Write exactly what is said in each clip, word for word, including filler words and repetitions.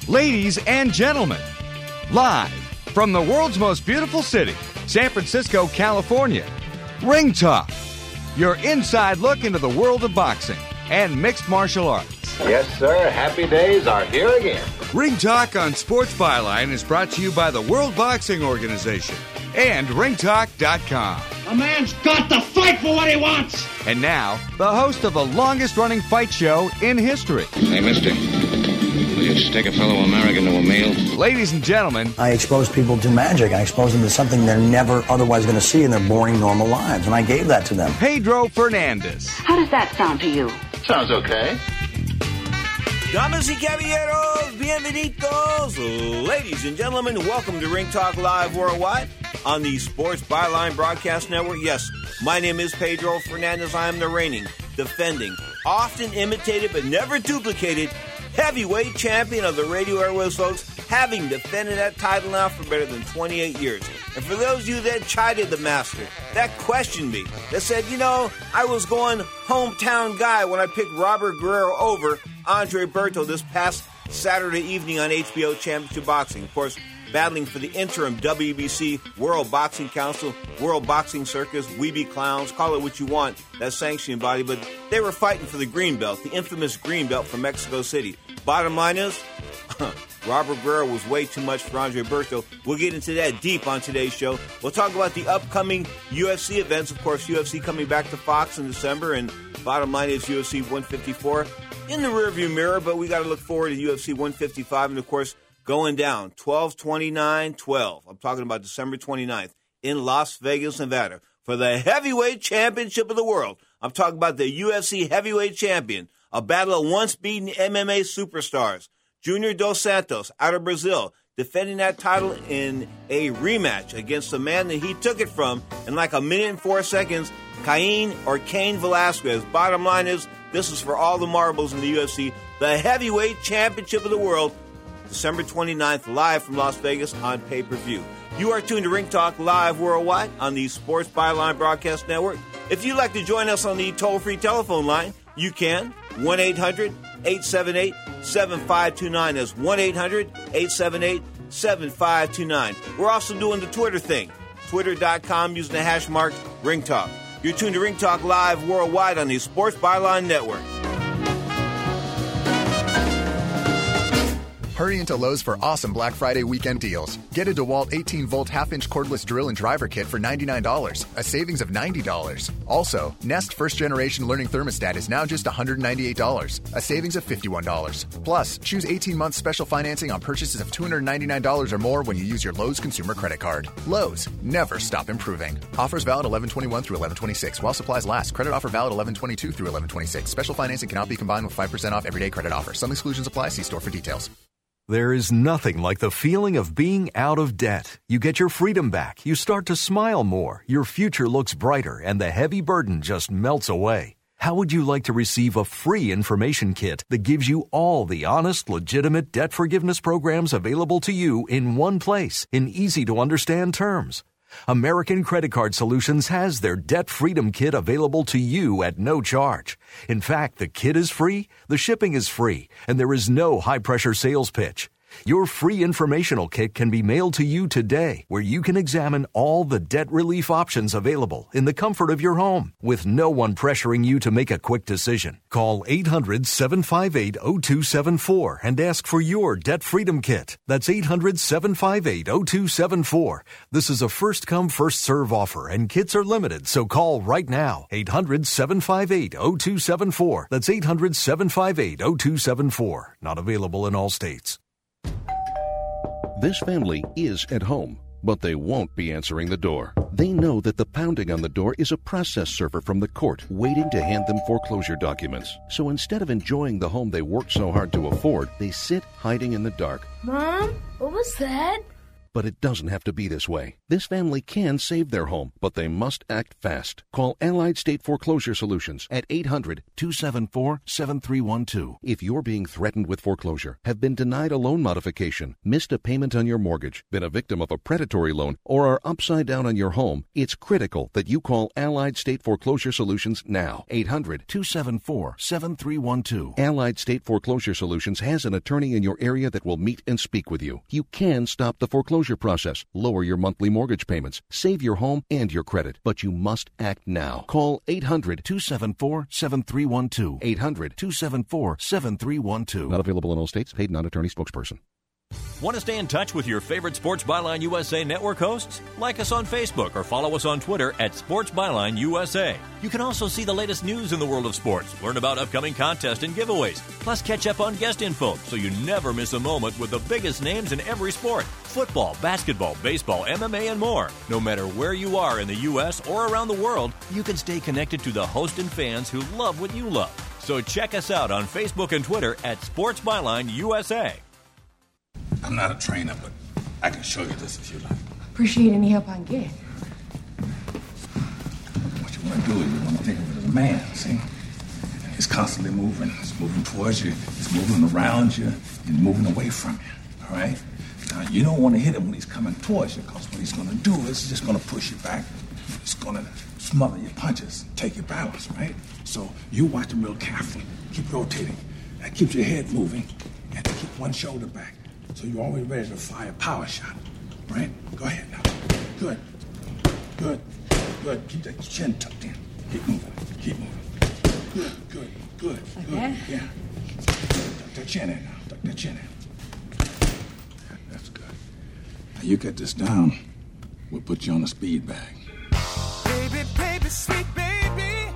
Ladies and gentlemen, live from the world's most beautiful city, San Francisco, California, Ring Talk, your inside look into the world of boxing and mixed martial arts. Yes, sir. Happy days are here again. Ring Talk on Sports Byline is brought to you by the World Boxing Organization and ring talk dot com. A man's got to fight for what he wants. And now, the host of the longest-running fight show in history. Hey, mister, will you just take a fellow American to a meal? Ladies and gentlemen, I expose people to magic. I expose them to something they're never otherwise going to see in their boring, normal lives, and I gave that to them. Pedro Fernandez. How does that sound to you? Sounds okay. Damas y caballeros, bienvenidos. Ladies and gentlemen, welcome to Ring Talk Live Worldwide on the Sports Byline Broadcast Network. Yes, my name is Pedro Fernandez. I am the reigning, defending, often imitated but never duplicated heavyweight champion of the radio airways, folks, having defended that title now for better than twenty-eight years. And for those of you that chided the master, that questioned me, that said, you know, I was going hometown guy when I picked Robert Guerrero over Andre Berto this past Saturday evening on H B O Championship Boxing. Of course, battling for the interim W B C World Boxing Council, World Boxing Circus, Weeby Clowns, call it what you want, that sanctioning body, but they were fighting for the green belt, the infamous green belt from Mexico City. Bottom line is, Robert Guerrero was way too much for Andre Berto. We'll get into that deep on today's show. We'll talk about the upcoming U F C events. Of course, U F C coming back to Fox in December, and bottom line is U F C one fifty-four in the rearview mirror, but we got to look forward to U F C one fifty-five, and of course, going down twelve twenty-nine twelve. I'm talking about December twenty-ninth in Las Vegas, Nevada, for the heavyweight championship of the world. I'm talking about the U F C heavyweight champion, a battle of once beaten M M A superstars. Junior Dos Santos out of Brazil, defending that title in a rematch against the man that he took it from in like a minute and four seconds, Cain or Cain Velasquez. Bottom line is, this is for all the marbles in the U F C, the heavyweight championship of the world, December twenty-ninth, live from Las Vegas on pay-per-view. You are tuned to Ring Talk Live Worldwide on the Sports Byline Broadcast Network. If you'd like to join us on the toll-free telephone line, you can. one eight hundred eight seven eight seven five two nine. That's one eight hundred eight seven eight seven five two nine. We're also doing the Twitter thing. Twitter dot com using the hash mark Ring Talk. You're tuned to Ring Talk Live Worldwide on the Sports Byline Network. Hurry into Lowe's for awesome Black Friday weekend deals. Get a DeWalt eighteen-volt half-inch cordless drill and driver kit for ninety-nine dollars, a savings of ninety dollars. Also, Nest first-generation learning thermostat is now just one hundred ninety-eight dollars, a savings of fifty-one dollars. Plus, choose eighteen months special financing on purchases of two hundred ninety-nine dollars or more when you use your Lowe's consumer credit card. Lowe's, never stop improving. Offers valid eleven twenty-one through eleven twenty-six while supplies last. Credit offer valid eleven twenty-two through eleven twenty-six. Special financing cannot be combined with five percent off everyday credit offer. Some exclusions apply. See store for details. There is nothing like the feeling of being out of debt. You get your freedom back, you start to smile more, your future looks brighter, and the heavy burden just melts away. How would you like to receive a free information kit that gives you all the honest, legitimate debt forgiveness programs available to you in one place, in easy-to-understand terms? American Credit Card Solutions has their Debt Freedom Kit available to you at no charge. In fact, the kit is free, the shipping is free, and there is no high-pressure sales pitch. Your free informational kit can be mailed to you today, where you can examine all the debt relief options available in the comfort of your home, with no one pressuring you to make a quick decision. Call eight hundred seven five eight oh two seven four and ask for your Debt Freedom Kit. That's eight hundred seven five eight oh two seven four. This is a first-come, first-serve offer, and kits are limited, so call right now. eight hundred seven five eight oh two seven four. That's eight hundred seven five eight oh two seven four. Not available in all states. This family is at home, but they won't be answering the door. They know that the pounding on the door is a process server from the court waiting to hand them foreclosure documents. So instead of enjoying the home they worked so hard to afford, they sit hiding in the dark. Mom, what was that? But it doesn't have to be this way. This family can save their home, but they must act fast. Call Allied State Foreclosure Solutions at eight hundred, two seven four, seven three one two. If you're being threatened with foreclosure, have been denied a loan modification, missed a payment on your mortgage, been a victim of a predatory loan, or are upside down on your home, it's critical that you call Allied State Foreclosure Solutions now. eight hundred, two seven four, seven three one two. Allied State Foreclosure Solutions has an attorney in your area that will meet and speak with you. You can stop the foreclosure process, lower your monthly mortgage payments, save your home and your credit, but you must act now. Call eight hundred, two seven four, seven three one two. eight hundred, two seven four, seven three one two. Not available in all states. Paid non-attorney spokesperson. Want to stay in touch with your favorite Sports Byline U S A network hosts? Like us on Facebook or follow us on Twitter at Sports Byline U S A. You can also see the latest news in the world of sports, learn about upcoming contests and giveaways, plus catch up on guest info so you never miss a moment with the biggest names in every sport. Football, basketball, baseball, M M A, and more. No matter where you are in the U S or around the world, you can stay connected to the host and fans who love what you love. So check us out on Facebook and Twitter at Sports Byline U S A. I'm not a trainer, but I can show you this if you like. Appreciate any help I can get. What you want to do is you want to think of it as a man, see? He's constantly moving. He's moving towards you. He's moving around you. He's moving away from you, all right? Now, you don't want to hit him when he's coming towards you, because what he's going to do is he's just going to push you back. He's going to smother your punches, take your balance, right? So you watch him real carefully. Keep rotating. That keeps your head moving, and keep one shoulder back. So you're always ready to fire a power shot, right? Go ahead now. Good. Good. Good. Keep that chin tucked in. Keep moving. Keep moving. Good. Good. Good. Like good. that? Yeah. Tuck that chin in now. Tuck that chin in. That's good. Now you get this down, we'll put you on a speed bag. Baby, baby, sweet baby.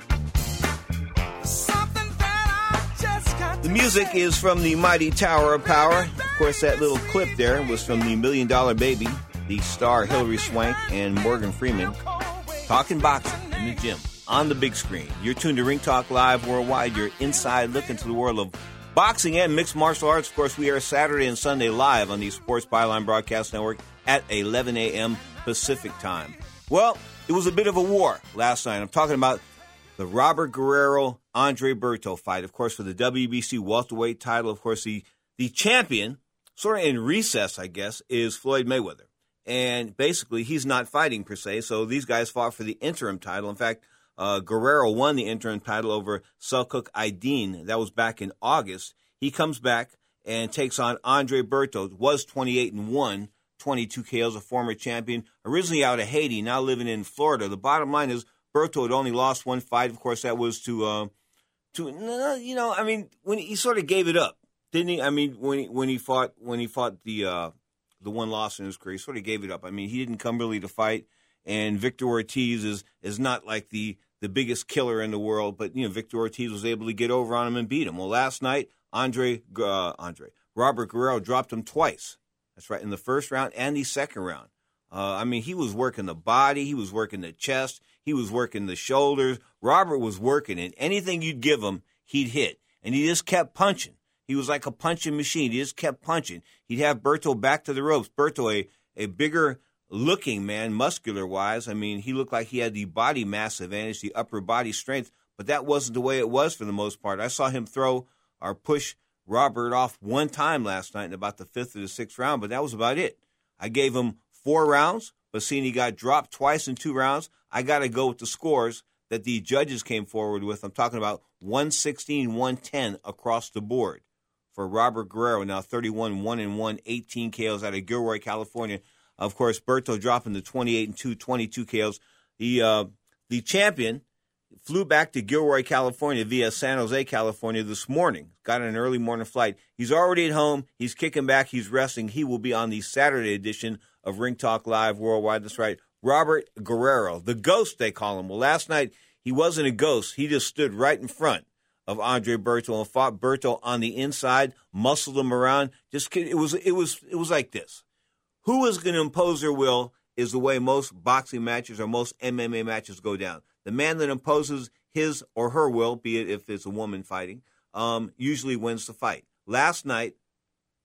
Something that I just got. The music is from the mighty Tower of Power. Of course, that little clip there was from the Million Dollar Baby, the star Hilary Swank and Morgan Freeman talking boxing in the gym on the big screen. You're tuned to Ring Talk Live Worldwide, your inside look into the world of boxing and mixed martial arts. Of course, we are Saturday and Sunday live on the Sports Byline Broadcast Network at eleven a.m. Pacific time. Well, it was a bit of a war last night. I'm talking about the Robert Guerrero Andre Berto fight, of course, for the W B C welterweight title. Of course, the the champion, sort of in recess, I guess, is Floyd Mayweather. And basically, he's not fighting per se, so these guys fought for the interim title. In fact, uh, Guerrero won the interim title over Selçuk Aydin. That was back in August. He comes back and takes on Andre Berto, was twenty-eight and one, twenty-two K Os, a former champion, originally out of Haiti, now living in Florida. The bottom line is Berto had only lost one fight. Of course, that was to, uh, to you know, I mean, when he sort of gave it up. Didn't he? I mean, when he, when he fought when he fought the uh, the one loss in his career, he sort of gave it up. I mean, he didn't come really to fight. And Victor Ortiz is is not like the, the biggest killer in the world, but you know, Victor Ortiz was able to get over on him and beat him. Well, last night, Andre uh, Andre Robert Guerrero dropped him twice. That's right, in the first round and the second round. Uh, I mean, he was working the body, he was working the chest, he was working the shoulders. Robert was working, and anything you'd give him, he'd hit, and he just kept punching. He was like a punching machine. He just kept punching. He'd have Berto back to the ropes. Berto, a, a bigger-looking man, muscular-wise. I mean, he looked like he had the body mass advantage, the upper body strength, but that wasn't the way it was for the most part. I saw him throw or push Robert off one time last night in about the fifth or the sixth round, but that was about it. I gave him four rounds, but seeing he got dropped twice in two rounds, I got to go with the scores that the judges came forward with. I'm talking about one sixteen, one ten across the board for Robert Guerrero, now thirty-one, one and one, eighteen K Os out of Gilroy, California. Of course, Berto dropping to twenty-eight and two, twenty-two K Os. The, uh, the champion flew back to Gilroy, California via San Jose, California this morning. Got an early morning flight. He's already at home. He's kicking back. He's resting. He will be on the Saturday edition of Ring Talk Live Worldwide. That's right. Robert Guerrero, the ghost, they call him. Well, last night, he wasn't a ghost. He just stood right in front of Andre Berto and fought Berto on the inside, muscled him around. Just it was it was it was like this. Who is going to impose their will is the way most boxing matches or most M M A matches go down. The man that imposes his or her will, be it if it's a woman fighting, um, usually wins the fight. Last night,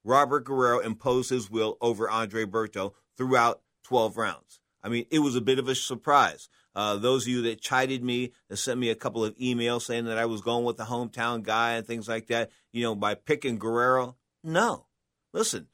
Robert Guerrero imposed his will over Andre Berto throughout twelve rounds. I mean, it was a bit of a surprise. Uh, those of you that chided me, that sent me a couple of emails saying that I was going with the hometown guy and things like that, you know, by picking Guerrero. No. Listen,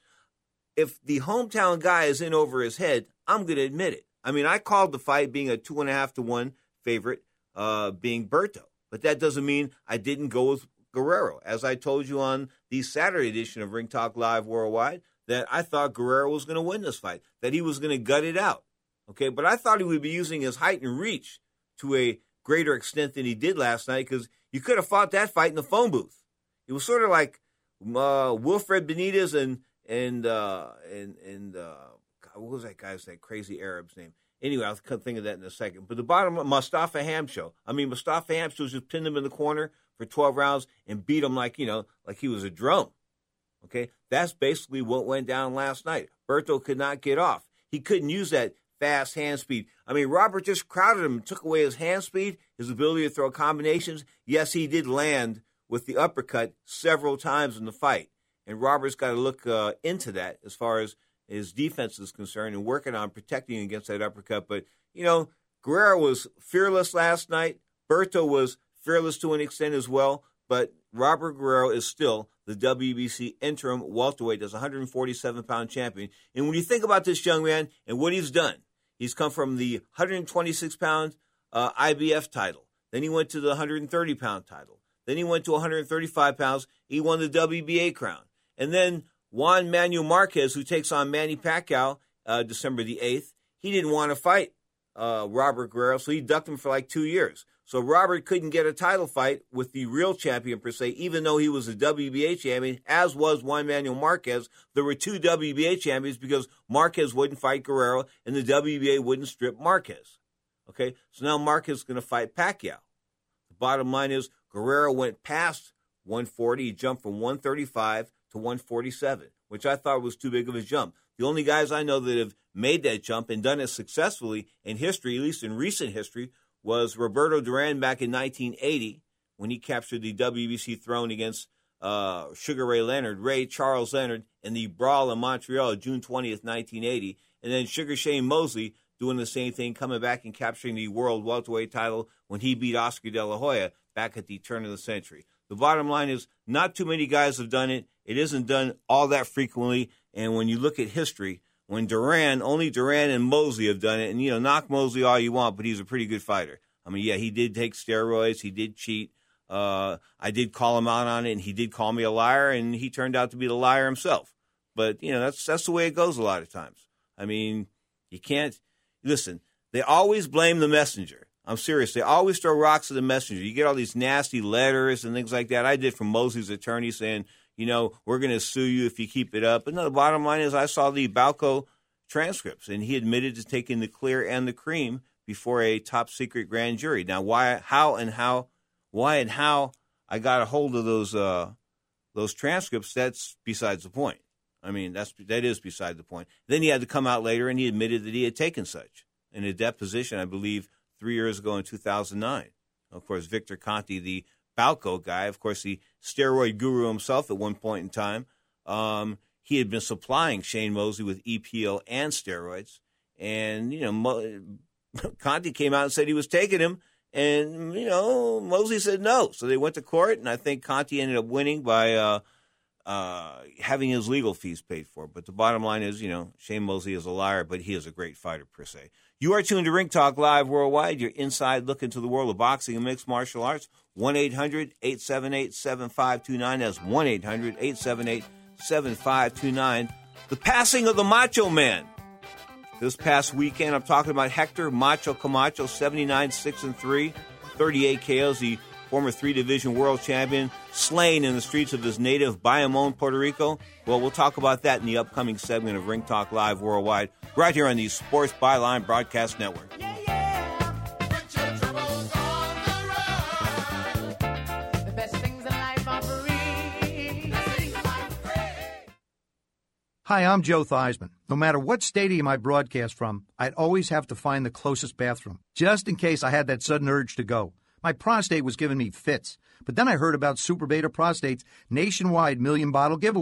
if the hometown guy is in over his head, I'm going to admit it. I mean, I called the fight being a two and a half to one favorite, uh, being Berto. But that doesn't mean I didn't go with Guerrero. As I told you on the Saturday edition of Ring Talk Live Worldwide, that I thought Guerrero was going to win this fight, that he was going to gut it out. Okay, but I thought he would be using his height and reach to a greater extent than he did last night, because you could have fought that fight in the phone booth. It was sort of like uh, Wilfred Benitez and and uh, and and uh, what was that guy's that crazy Arab's name? Anyway, I'll think of that in a second. But the bottom, Mustafa Hamsho. I mean, Mustafa Hamsho just pinned him in the corner for twelve rounds and beat him like, you know, like he was a drum. Okay, that's basically what went down last night. Berto could not get off. He couldn't use that fast hand speed. I mean, Robert just crowded him and took away his hand speed, his ability to throw combinations. Yes, he did land with the uppercut several times in the fight. And Robert's got to look uh, into that as far as his defense is concerned and working on protecting against that uppercut. But, you know, Guerrero was fearless last night. Berto was fearless to an extent as well. But Robert Guerrero is still the W B C interim welterweight as one hundred forty-seven pound champion. And when you think about this young man and what he's done, he's come from the one hundred twenty-six pound uh, I B F title. Then he went to the one hundred thirty pound title. Then he went to one hundred thirty-five pounds. He won the W B A crown. And then Juan Manuel Marquez, who takes on Manny Pacquiao uh, December the eighth, he didn't want to fight uh, Robert Guerrero, so he ducked him for like two years. So Robert couldn't get a title fight with the real champion, per se, even though he was a W B A champion, as was Juan Manuel Marquez. There were two W B A champions because Marquez wouldn't fight Guerrero, and the W B A wouldn't strip Marquez. Okay, so now Marquez is going to fight Pacquiao. The bottom line is Guerrero went past one forty. He jumped from one thirty-five to one forty-seven, which I thought was too big of a jump. The only guys I know that have made that jump and done it successfully in history, at least in recent history, was Roberto Duran back in nineteen eighty when he captured the W B C throne against uh, Sugar Ray Leonard, Ray Charles Leonard, in the brawl in Montreal, June twentieth, nineteen eighty. And then Sugar Shane Mosley doing the same thing, coming back and capturing the world welterweight title when he beat Oscar De La Hoya back at the turn of the century. The bottom line is not too many guys have done it. It isn't done all that frequently. And when you look at history, when Duran, only Duran and Mosley have done it, and, you know, knock Mosley all you want, but he's a pretty good fighter. I mean, yeah, he did take steroids. He did cheat. Uh, I did call him out on it, and he did call me a liar, and he turned out to be the liar himself. But, you know, that's that's the way it goes a lot of times. I mean, you can't – listen, they always blame the messenger. I'm serious. They always throw rocks at the messenger. You get all these nasty letters and things like that. I did from Mosley's attorney saying, you know, we're going to sue you if you keep it up. But no, the bottom line is I saw the Balco transcripts, and he admitted to taking the clear and the cream before a top-secret grand jury. Now, why, how, and how, why and how I got a hold of those uh, those transcripts, that's besides the point. I mean, that's that is beside the point. Then he had to come out later, and he admitted that he had taken such in a deposition, I believe, three years ago in two thousand nine. Of course, Victor Conti, the Balco guy, of course, the steroid guru himself at one point in time, um, he had been supplying Shane Mosley with E P O and steroids. And, you know, Mo- Conti came out and said he was taking him, and, you know, Mosley said no. So they went to court, and I think Conti ended up winning by uh, uh, having his legal fees paid for. But the bottom line is, you know, Shane Mosley is a liar, but he is a great fighter per se. You are tuned to Ring Talk Live Worldwide, your inside look into the world of boxing and mixed martial arts. one eight hundred eight seven eight seven five two nine. That's one eight hundred eight seven eight seven five two nine. The passing of the Macho Man. This past weekend, I'm talking about Hector Macho Camacho, seventy-nine six and three, thirty-eight K Os, the former three-division world champion, slain in the streets of his native Bayamon, Puerto Rico. Well, we'll talk about that in the upcoming segment of Ring Talk Live Worldwide, right here on the Sports Byline Broadcast Network. Hi, I'm Joe Theismann. No matter what stadium I broadcast from, I'd always have to find the closest bathroom, just in case I had that sudden urge to go. My prostate was giving me fits, but then I heard about Super Beta Prostate's nationwide million-bottle giveaway.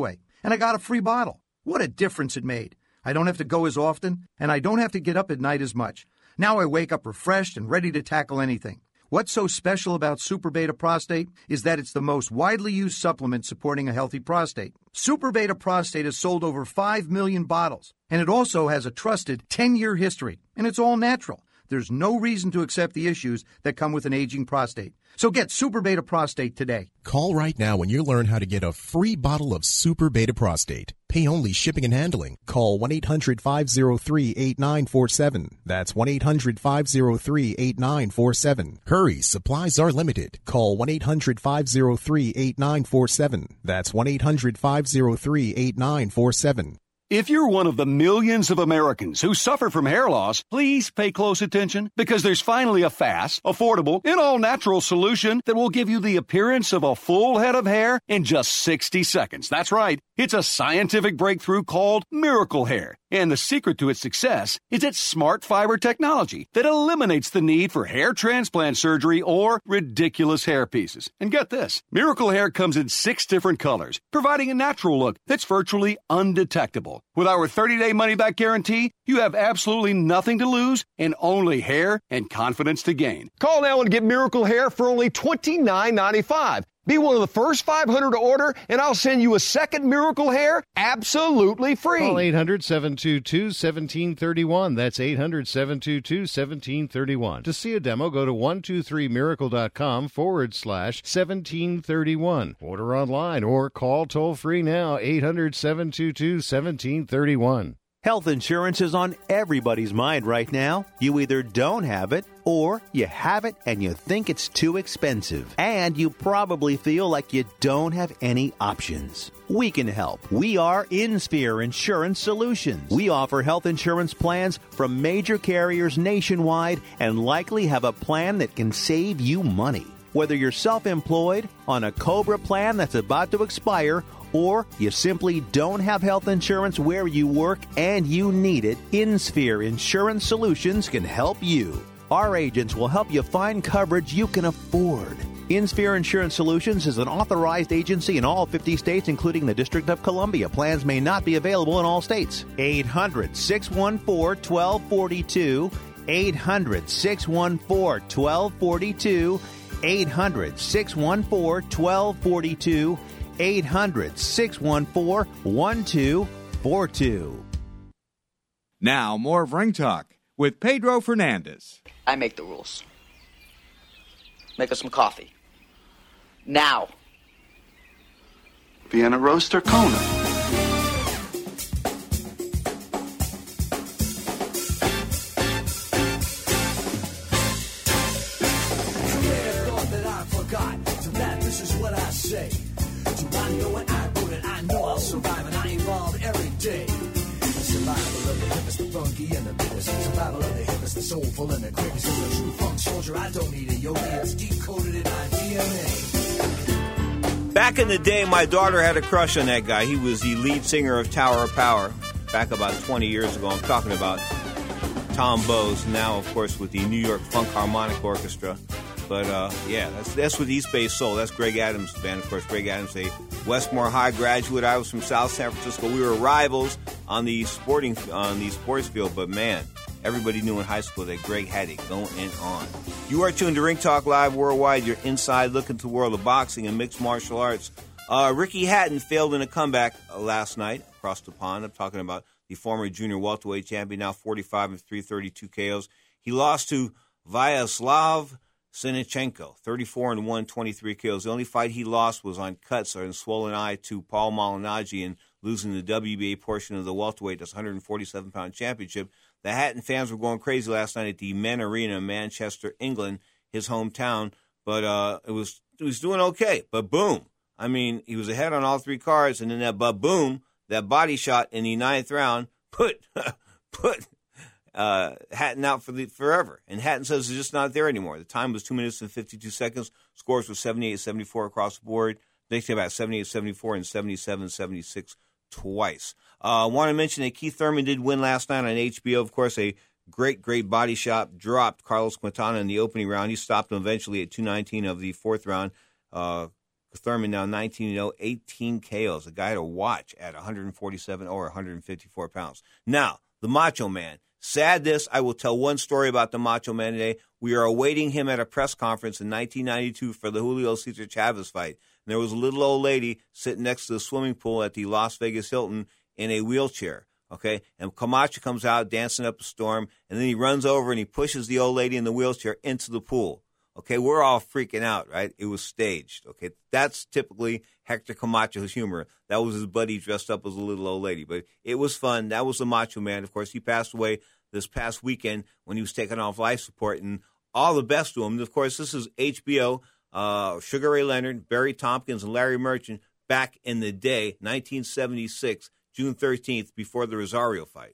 and I got a free bottle. What a difference it made. I don't have to go as often, and I don't have to get up at night as much. Now I wake up refreshed and ready to tackle anything. What's so special about Super Beta Prostate is that it's the most widely used supplement supporting a healthy prostate. Super Beta Prostate has sold over five million bottles, and it also has a trusted ten-year history, and it's all natural. There's no reason to accept the issues that come with an aging prostate. So get Super Beta Prostate today. Call right now when you learn how to get a free bottle of Super Beta Prostate. Pay only shipping and handling. Call one eight hundred five oh three eight nine four seven. That's one eight hundred five oh three eight nine four seven. Hurry, supplies are limited. Call one eight hundred five oh three eight nine four seven. That's one eight hundred five oh three eight nine four seven. If you're one of the millions of Americans who suffer from hair loss, please pay close attention because there's finally a fast, affordable, and all-natural solution that will give you the appearance of a full head of hair in just sixty seconds. That's right. It's a scientific breakthrough called Miracle Hair. And the secret to its success is its smart fiber technology that eliminates the need for hair transplant surgery or ridiculous hair pieces. And get this, Miracle Hair comes in six different colors, providing a natural look that's virtually undetectable. With our thirty-day money-back guarantee, you have absolutely nothing to lose and only hair and confidence to gain. Call now and get Miracle Hair for only twenty-nine ninety-five. Be one of the first five hundred to order, and I'll send you a second Miracle Hair absolutely free. Call eight hundred seven two two one seven three one. That's eight hundred seven two two one seven three one. To see a demo, go to one two three miracle dot com forward slash seventeen thirty-one. Order online or call toll-free now, eight hundred seven two two one seven three one. Health insurance is on everybody's mind right now. You either don't have it or you have it and you think it's too expensive. And you probably feel like you don't have any options. We can help. We are InSphere Insurance Solutions. We offer health insurance plans from major carriers nationwide and likely have a plan that can save you money. Whether you're self-employed, on a COBRA plan that's about to expire, or you simply don't have health insurance where you work and you need it, InSphere Insurance Solutions can help you. Our agents will help you find coverage you can afford. InSphere Insurance Solutions is an authorized agency in all fifty states, including the District of Columbia. Plans may not be available in all states. eight hundred six one four one two four two. eight hundred six one four one two four two. eight hundred six one four one two four two. eight hundred six one four one two four two. Now, more of Ring Talk with Pedro Fernandez. I make the rules. Make us some coffee. Now. Vienna Roast or Kona? Say, do I know what I wrote it? I know I'll survive, and I evolve every day. The survival of the hippest, the funky, and the biggest. Survival of the hippest, the soulful, and the quickest. As a true funk soldier, I don't need a yogi. It's decoded in my D N A. Back in the day, my daughter had a crush on that guy. He was the lead singer of Tower of Power. Back about twenty years ago, I'm talking about Tom Bowes. Now, of course, with the New York Funk Harmonic Orchestra. But, uh, yeah, that's that's with East Bay Soul. That's Greg Adams' band, of course. Greg Adams, a Westmore High graduate. I was from South San Francisco. We were rivals on the sporting on the sports field. But, man, everybody knew in high school that Greg had it going on. You are tuned to Ring Talk Live Worldwide. You're inside looking into the world of boxing and mixed martial arts. Uh, Ricky Hatton failed in a comeback uh, last night across the pond. I'm talking about the former junior welterweight champion, now forty-five and three thirty-two K Os. He lost to Vyacheslav Sinichenko, thirty-four and one, twenty-three kills. The only fight he lost was on cuts or in swollen eye to Paul Malignaggi and losing the W B A portion of the welterweight, that's one forty-seven pound championship. The Hatton fans were going crazy last night at the Men Arena in Manchester, England, his hometown. But uh, it was it was doing okay. But boom. I mean, he was ahead on all three cards, and then that but boom, that body shot in the ninth round put put Uh, Hatton out for the forever. And Hatton says it's just not there anymore. The time was two minutes and fifty-two seconds. Scores were seventy-eight seventy-four across the board. They came about seventy-eight seventy-four and seventy-seven seventy-six twice. I uh, want to mention that Keith Thurman did win last night on H B O. Of course, a great, great body shot. Dropped Carlos Quintana in the opening round. He stopped him eventually at two nineteen of the fourth round. Uh, Thurman now nineteen and oh, eighteen K Os. A guy to watch at one forty-seven or one fifty-four pounds. Now, the Macho Man. Sad this, I will tell one story about the Macho Man today. We are awaiting him at a press conference in nineteen ninety-two for the Julio Cesar Chavez fight. And there was a little old lady sitting next to the swimming pool at the Las Vegas Hilton in a wheelchair. Okay, and Camacho comes out dancing up a storm, and then he runs over and he pushes the old lady in the wheelchair into the pool. Okay, we're all freaking out, right? It was staged. Okay, that's typically Hector Camacho's humor. That was his buddy dressed up as a little old lady, but it was fun. That was the Macho Man. Of course, he passed away this past weekend when he was taken off life support, and all the best to him. And of course, this is H B O, uh, Sugar Ray Leonard, Barry Tompkins, and Larry Merchant back in the day, nineteen seventy-six. June thirteenth, before the Rosario fight.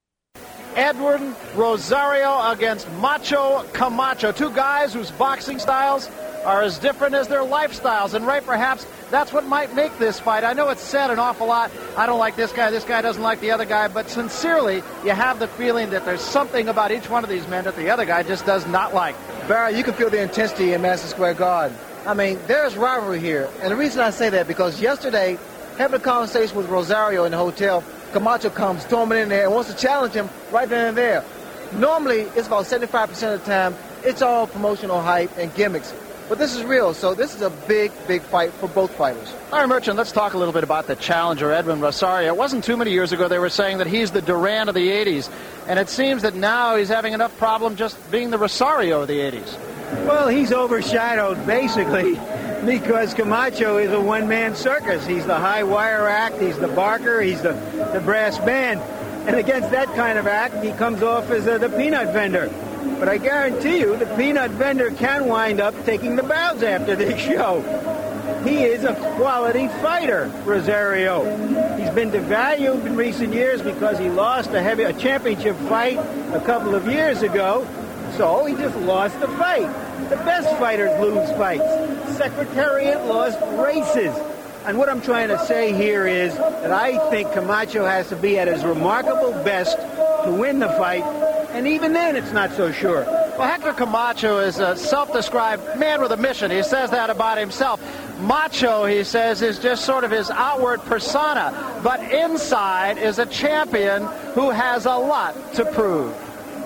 Edwin Rosario against Macho Camacho, two guys whose boxing styles are as different as their lifestyles. And, Ray, perhaps that's what might make this fight. I know it's said an awful lot, I don't like this guy, this guy doesn't like the other guy, but sincerely, you have the feeling that there's something about each one of these men that the other guy just does not like. Barry, you can feel the intensity in Madison Square Garden. I mean, there's rivalry here. And the reason I say that, because yesterday, having a conversation with Rosario in the hotel, Camacho comes storming in there and wants to challenge him right then and there. Normally, it's about seventy-five percent of the time, it's all promotional hype and gimmicks. But this is real, so this is a big, big fight for both fighters. All right, Merchant, let's talk a little bit about the challenger, Edwin Rosario. It wasn't too many years ago they were saying that he's the Duran of the eighties, and it seems that now he's having enough problem just being the Rosario of the eighties. Well, he's overshadowed, basically, because Camacho is a one-man circus. He's the high wire act, he's the barker, he's the, the brass band. And against that kind of act, he comes off as uh, the peanut vendor. But I guarantee you, the peanut vendor can wind up taking the bows after this show. He is a quality fighter, Rosario. He's been devalued in recent years because he lost a heavy a championship fight a couple of years ago. So he just lost the fight. The best fighters lose fights. Secretariat lost races. And what I'm trying to say here is that I think Camacho has to be at his remarkable best to win the fight. And even then, it's not so sure. Well, Hector Camacho is a self-described man with a mission. He says that about himself. Macho, he says, is just sort of his outward persona. But inside is a champion who has a lot to prove.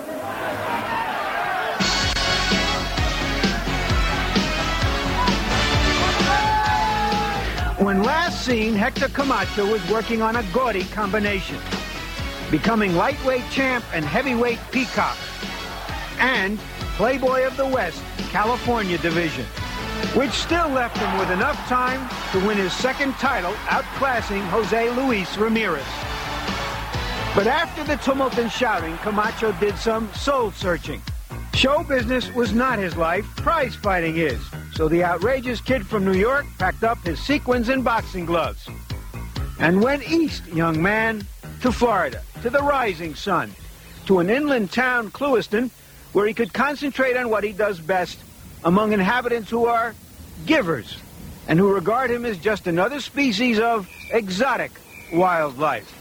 When last seen, Hector Camacho was working on a gaudy combination, becoming lightweight champ and heavyweight peacock, and Playboy of the West, California division, which still left him with enough time to win his second title, outclassing Jose Luis Ramirez. But after the tumult and shouting, Camacho did some soul-searching. Show business was not his life, prize fighting is. So the outrageous kid from New York packed up his sequins and boxing gloves and went east, young man, to Florida, to the rising sun, to an inland town, Clewiston, where he could concentrate on what he does best among inhabitants who are givers and who regard him as just another species of exotic wildlife.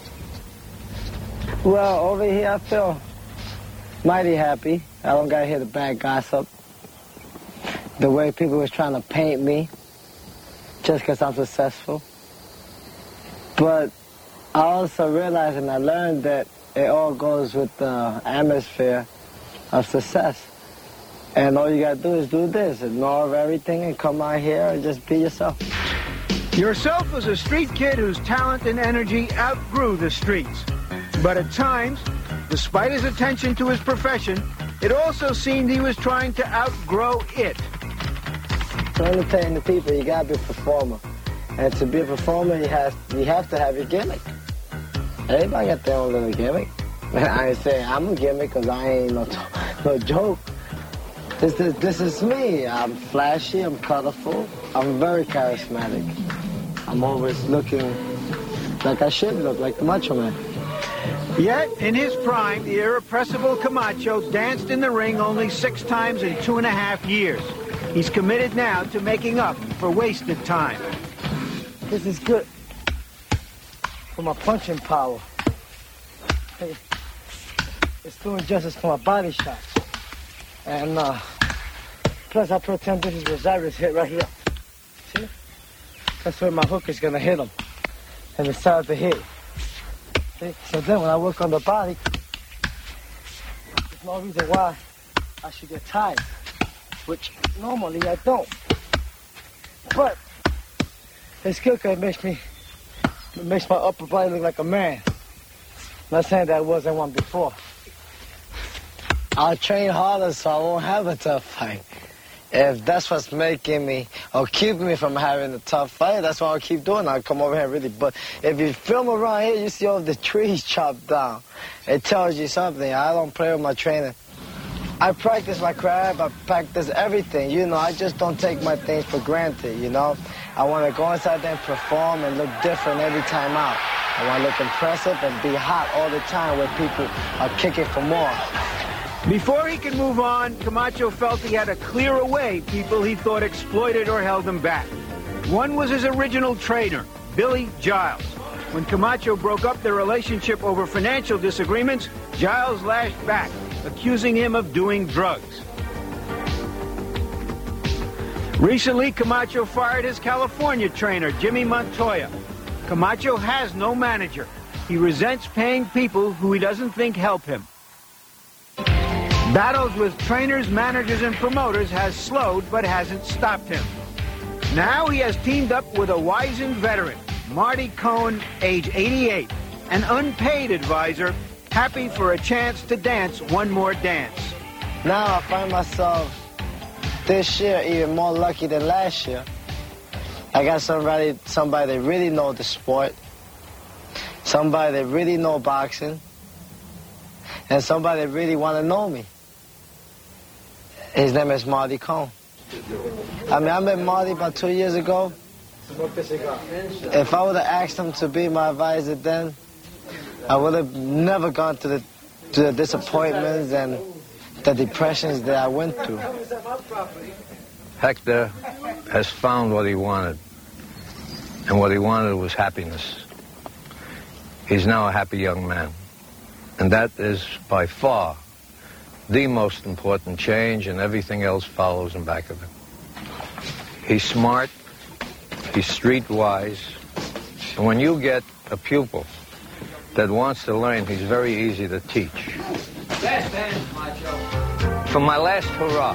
Well, over here I feel mighty happy. I don't got to hear the bad gossip. The way people was trying to paint me just because I'm successful. But I also realized and I learned that it all goes with the atmosphere of success. And all you got to do is do this, ignore everything and come out here and just be yourself. Yourself was a street kid whose talent and energy outgrew the streets. But at times, despite his attention to his profession, it also seemed he was trying to outgrow it. So I'm telling the people, you gotta be a performer. And to be a performer, you have, you have to have your gimmick. Everybody got their own little gimmick. I ain't saying I'm a gimmick because I ain't no, no joke. This, this, this is me. I'm flashy, I'm colorful, I'm very charismatic. I'm always looking like I should look, like the Macho Man. Yet, in his prime, the irrepressible Camacho danced in the ring only six times in two and a half years. He's committed now to making up for wasted time. This is good for my punching power. Hey, it's doing justice for my body shots. And uh, plus I pretend this is Rosario's hit right here. See? that's where my hook is going to hit him. And it started to hit. See? So then when I work on the body, there's no reason why I should get tired, which normally I don't. But it's good because it makes me, it makes my upper body look like a man. I'm not saying that I wasn't one before. I'll train harder so I won't have a tough fight. If that's what's making me or keeping me from having a tough fight, that's what I'll keep doing. I'll come over here really. But if you film around here, you see all the trees chopped down. It tells you something. I don't play with my training. I practice my craft. I practice everything. You know, I just don't take my things for granted, you know. I want to go inside there and perform and look different every time out. I want to look impressive and be hot all the time where people are kicking for more. Before he could move on, Camacho felt he had to clear away people he thought exploited or held him back. One was his original trainer, Billy Giles. When Camacho broke up their relationship over financial disagreements, Giles lashed back, accusing him of doing drugs. Recently, Camacho fired his California trainer, Jimmy Montoya. Camacho has no manager. He resents paying people who he doesn't think help him. Battles with trainers, managers, and promoters has slowed but hasn't stopped him. Now he has teamed up with a wizened veteran, Marty Cohen, age eighty-eight, an unpaid advisor, happy for a chance to dance one more dance. Now I find myself this year even more lucky than last year. I got somebody, somebody that really know the sport, somebody that really know boxing, and somebody that really want to know me. His name is Marty Cohen. I mean, I met Marty about two years ago. If I would have asked him to be my advisor then, I would have never gone to the, to the disappointments and the depressions that I went through. Hector has found what he wanted, and what he wanted was happiness. He's now a happy young man, and that is by far the most important change, and everything else follows in back of it. He's smart, he's streetwise, and when you get a pupil that wants to learn, he's very easy to teach. For my last hurrah,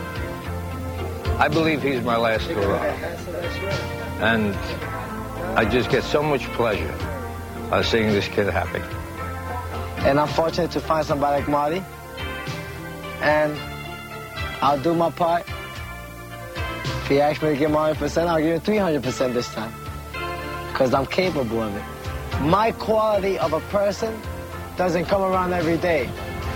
I believe he's my last hurrah. And I just get so much pleasure out of seeing this kid happy. And I'm fortunate to find somebody like Marty. And I'll do my part. If he asks me to give him one hundred percent, I'll give him three hundred percent this time. Because I'm capable of it. My quality of a person doesn't come around every day.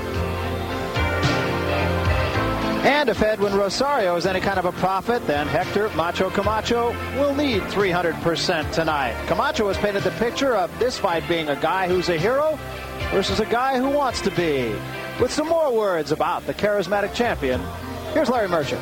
And if Edwin Rosario is any kind of a prophet, then Hector Macho Camacho will need three hundred percent tonight. Camacho has painted the picture of this fight being a guy who's a hero versus a guy who wants to be. With some more words about the charismatic champion, here's Larry Merchant.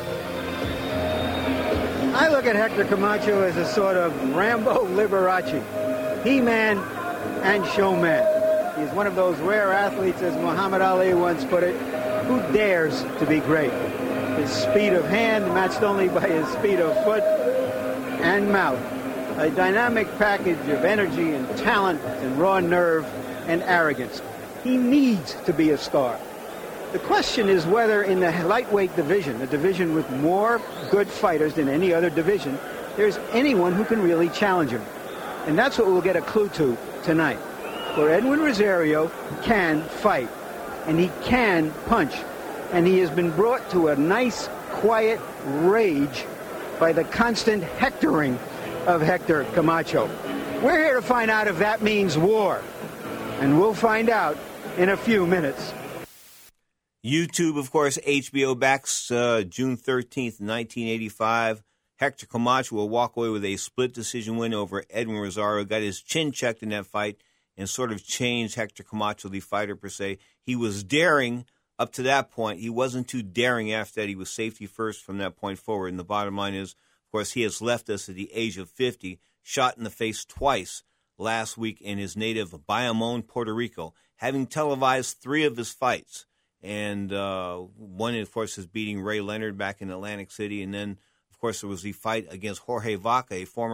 I look at Hector Camacho as a sort of Rambo Liberace, He-Man and showman. He's one of those rare athletes, as Muhammad Ali once put it, who dares to be great. His speed of hand matched only by his speed of foot and mouth. A dynamic package of energy and talent and raw nerve and arrogance. He needs to be a star. The question is whether in the lightweight division, a division with more good fighters than any other division, there's anyone who can really challenge him. And that's what we'll get a clue to tonight. Where Edwin Rosario can fight, and he can punch, and he has been brought to a nice, quiet rage by the constant hectoring of Hector Camacho. We're here to find out if that means war, and we'll find out in a few minutes. YouTube, of course, H B O backs uh, June thirteenth, nineteen eighty-five. Hector Camacho will walk away with a split decision win over Edwin Rosario. Got his chin checked in that fight and sort of changed Hector Camacho, the fighter per se. He was daring up to that point. He wasn't too daring after that. He was safety first from that point forward. And the bottom line is, of course, he has left us at the age of fifty, shot in the face twice last week in his native Bayamon, Puerto Rico, having televised three of his fights. And uh, one, of course, is beating Ray Leonard back in Atlantic City. And then, of course, there was the fight against Jorge Vaca, a former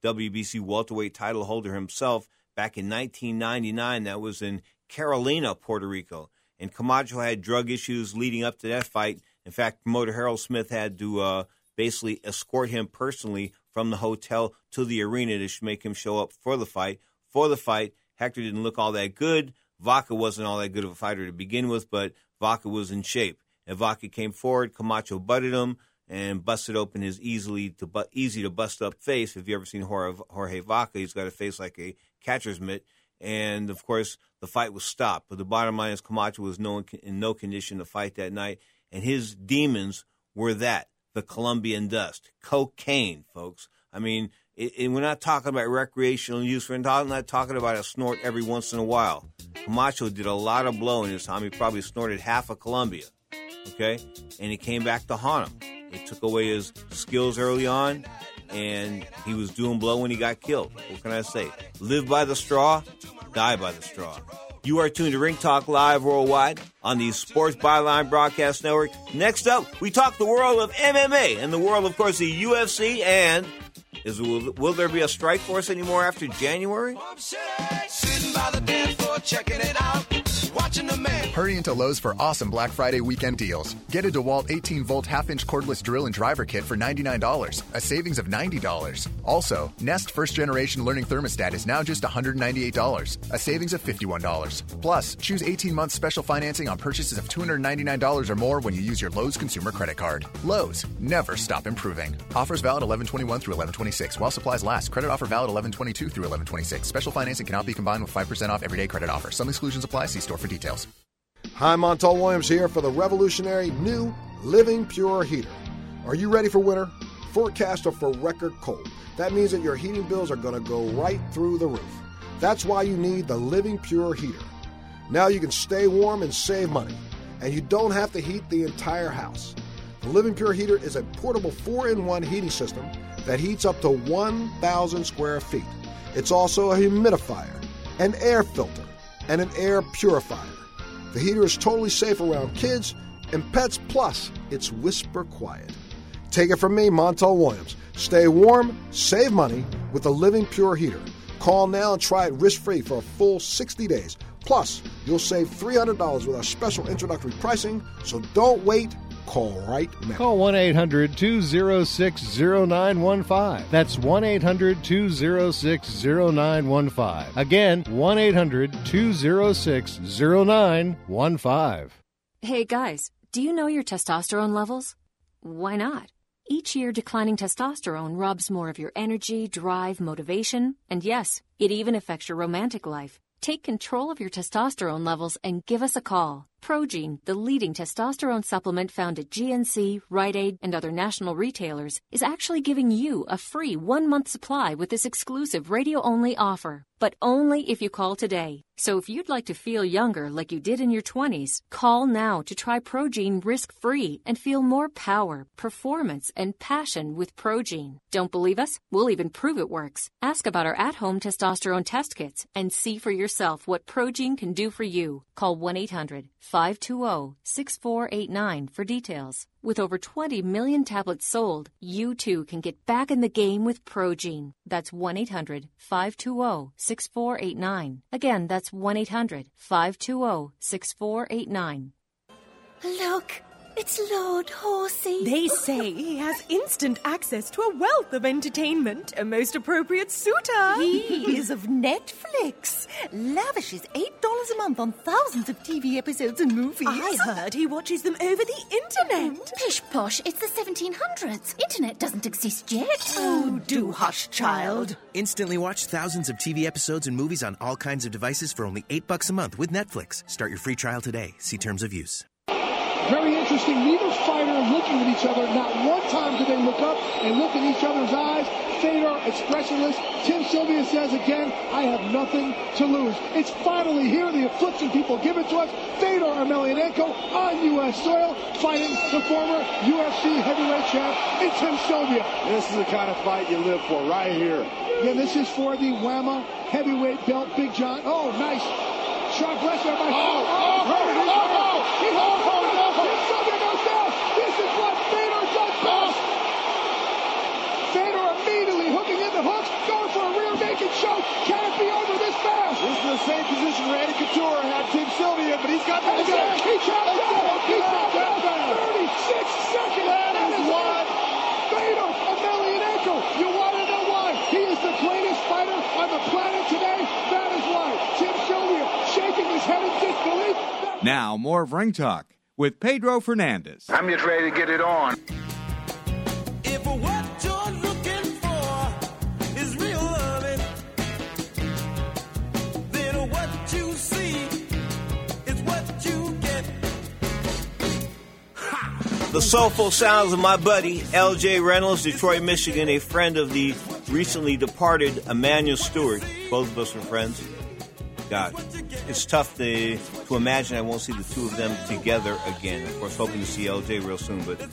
W B C welterweight title holder himself back in nineteen ninety-nine. That was in Carolina, Puerto Rico. And Camacho had drug issues leading up to that fight. In fact, promoter Harold Smith had to uh, basically escort him personally from the hotel to the arena to make him show up for the fight. For the fight, Hector didn't look all that good. Vaca wasn't all that good of a fighter to begin with, but Vaca was in shape. And Vaca came forward, Camacho butted him and busted open his easily to bu- easy to bust up face. If you ever seen Jorge, Jorge Vaca, he's got a face like a catcher's mitt. And, of course, the fight was stopped. But the bottom line is Camacho was no, in no condition to fight that night. And his demons were that, the Colombian dust, cocaine, folks. I mean, it, it, we're not talking about recreational use. We're not talking about a snort every once in a while. Camacho did a lot of blow in his time. He probably snorted half of Colombia, okay? And he came back to haunt him. It took away his skills early on, and he was doing blow when he got killed. What can I say? Live by the straw, die by the straw. You are tuned to Ring Talk Live Worldwide on the Sports Byline Broadcast Network. Next up, we talk the world of M M A and the world, of course, the U F C. And is will, will there be a strike force anymore after January? Sitting by the dance floor, checking it out. Watching the man. Hurry into Lowe's for awesome Black Friday weekend deals. Get a DeWalt eighteen volt half-inch cordless drill and driver kit for ninety-nine dollars, a savings of ninety dollars. Also, Nest first-generation learning thermostat is now just one hundred ninety-eight dollars, a savings of fifty-one dollars. Plus, choose eighteen months special financing on purchases of two hundred ninety-nine dollars or more when you use your Lowe's consumer credit card. Lowe's, never stop improving. Offers valid eleven twenty-one through eleven twenty-six while supplies last. Credit offer valid eleven twenty-two through eleven twenty-six. Special financing cannot be combined with five percent off everyday credit offer. Some exclusions apply. See store for details. Hi, Montel Williams here for the revolutionary new Living Pure heater. Are you ready for winter? Forecasts are for record cold. That means that your heating bills are going to go right through the roof. That's why you need the Living Pure heater. Now you can stay warm and save money, and you don't have to heat the entire house. The Living Pure heater is a portable four in one heating system that heats up to one thousand square feet. It's also a humidifier, an air filter, and an air purifier. The heater is totally safe around kids and pets, plus it's whisper quiet. Take it from me, Montel Williams. Stay warm, save money with the Living Pure heater. Call now and try it risk-free for a full sixty days. Plus, you'll save three hundred dollars with our special introductory pricing, so don't wait. Call right now. Call one eight hundred two oh six oh nine one five. That's one eight hundred two oh six oh nine one five. Again, one eight hundred two oh six oh nine one five. Hey guys, do you know your testosterone levels? Why not? Each year, declining testosterone robs more of your energy, drive, motivation, and yes, it even affects your romantic life. Take control of your testosterone levels and give us a call. Progene, the leading testosterone supplement found at G N C, Rite Aid, and other national retailers, is actually giving you a free one-month supply with this exclusive radio-only offer. But only if you call today. So if you'd like to feel younger like you did in your twenties, call now to try Progene risk-free and feel more power, performance, and passion with Progene. Don't believe us? We'll even prove it works. Ask about our at-home testosterone test kits and see for yourself what Progene can do for you. Call one eight hundred five two zero six four eight nine for details. With over twenty million tablets sold, you too can get back in the game with Progene. That's one eight hundred five two zero six four eight nine. Again, that's one eight hundred five two zero six four eight nine. Look, it's Lord Horsey. They say he has instant access to a wealth of entertainment, a most appropriate suitor. He is of Netflix. Lavishes eight dollars a month on thousands of T V episodes and movies. I heard he watches them over the internet. Pish posh, it's the seventeen hundreds. Internet doesn't exist yet. Oh, do hush, child. Instantly watch thousands of T V episodes and movies on all kinds of devices for only eight bucks a month with Netflix. Start your free trial today. See terms of use. Very interesting. Neither fighter looking at each other. Not one time did they look up and look in each other's eyes. Fedor expressionless. Tim Sylvia says again, I have nothing to lose. It's finally here. The affliction people give it to us. Fedor Emelianenko on U S soil fighting the former U F C heavyweight champ in Tim Sylvia. This is the kind of fight you live for right here. Yeah, this is for the W A M A heavyweight belt. Big John. Oh, nice. Sharp left there by Oh, oh, oh, oh, oh, He holds on. Tim Sylvia goes down. This is what Fedor does best. Fedor immediately hooking into hooks. Goes second choke. Can it be over this fast? This is the same position Randy Couture had Tim Sylvia, but he's got the He tapped out. He tapped out. thirty-six seconds. That is one. Vader Emelianenko. You want to know why? He is the greatest fighter on the planet today. That is why. Tim Sylvia shaking his head in disbelief. Now, more of Ring Talk with Pedro Fernandez. I'm just ready to get it on. If what you're looking for is real loving, then what you see is what you get. Ha! The soulful sounds of my buddy L J Reynolds, Detroit, Michigan, a friend of the recently departed Emmanuel Stewart. Both of us were friends. God, it's tough to to imagine I won't see the two of them together again. Of course, hoping to see L J real soon, but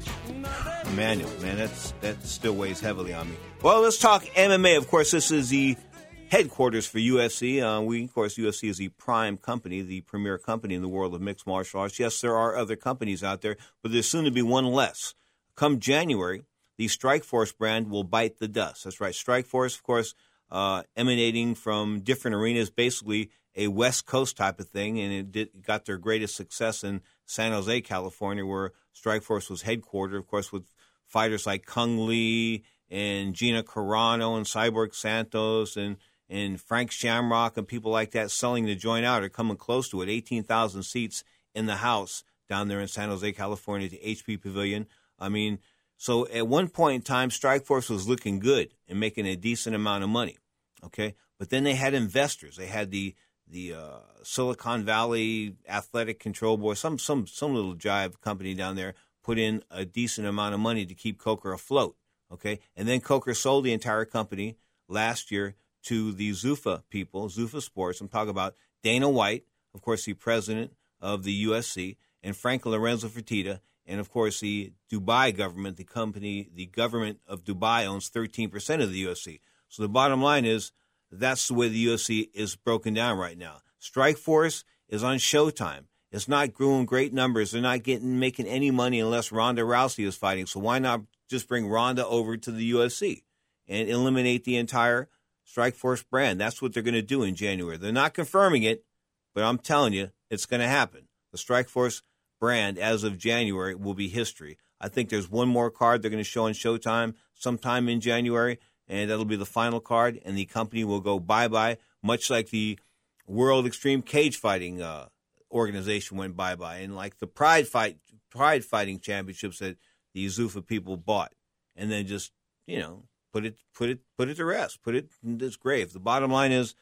Emmanuel, man, that's that still weighs heavily on me. Well, let's talk M M A. Of course, this is the headquarters for U F C. Uh, we, of course, U F C is the prime company, the premier company in the world of mixed martial arts. Yes, there are other companies out there, but there's soon to be one less. Come January, the Strikeforce brand will bite the dust. That's right, Strikeforce, of course, Uh, emanating from different arenas, basically a West Coast type of thing, and it did, got their greatest success in San Jose, California, where Strikeforce was headquartered, of course, with fighters like Kung Lee and Gina Carano and Cyborg Santos and, and Frank Shamrock and people like that selling the joint out or coming close to it. eighteen thousand seats in the house down there in San Jose, California, the H P Pavilion. I mean, so at one point in time, Strikeforce was looking good and making a decent amount of money. Okay, but then they had investors. They had the the uh, Silicon Valley Athletic Control Board, some some some little jive company down there, put in a decent amount of money to keep Coker afloat. Okay, and then Coker sold the entire company last year to the Zuffa people, Zuffa Sports. I'm talking about Dana White, of course, the president of the U F C, and Frank Lorenzo Fertitta, and of course the Dubai government, the company, the government of Dubai owns thirteen percent of the U F C. So the bottom line is that's the way the U F C is broken down right now. Strikeforce is on Showtime. It's not growing great numbers. They're not getting making any money unless Ronda Rousey is fighting. So why not just bring Ronda over to the U F C and eliminate the entire Strikeforce brand? That's what they're going to do in January. They're not confirming it, but I'm telling you, it's going to happen. The Strikeforce brand, as of January, will be history. I think there's one more card they're going to show on Showtime sometime in January, and that'll be the final card, and the company will go bye-bye, much like the World Extreme Cage Fighting uh, organization went bye-bye, and like the Pride Fight Pride Fighting Championships that the Zuffa people bought, and then just, you know, put it put it, put it to rest, put it in its grave. The bottom line is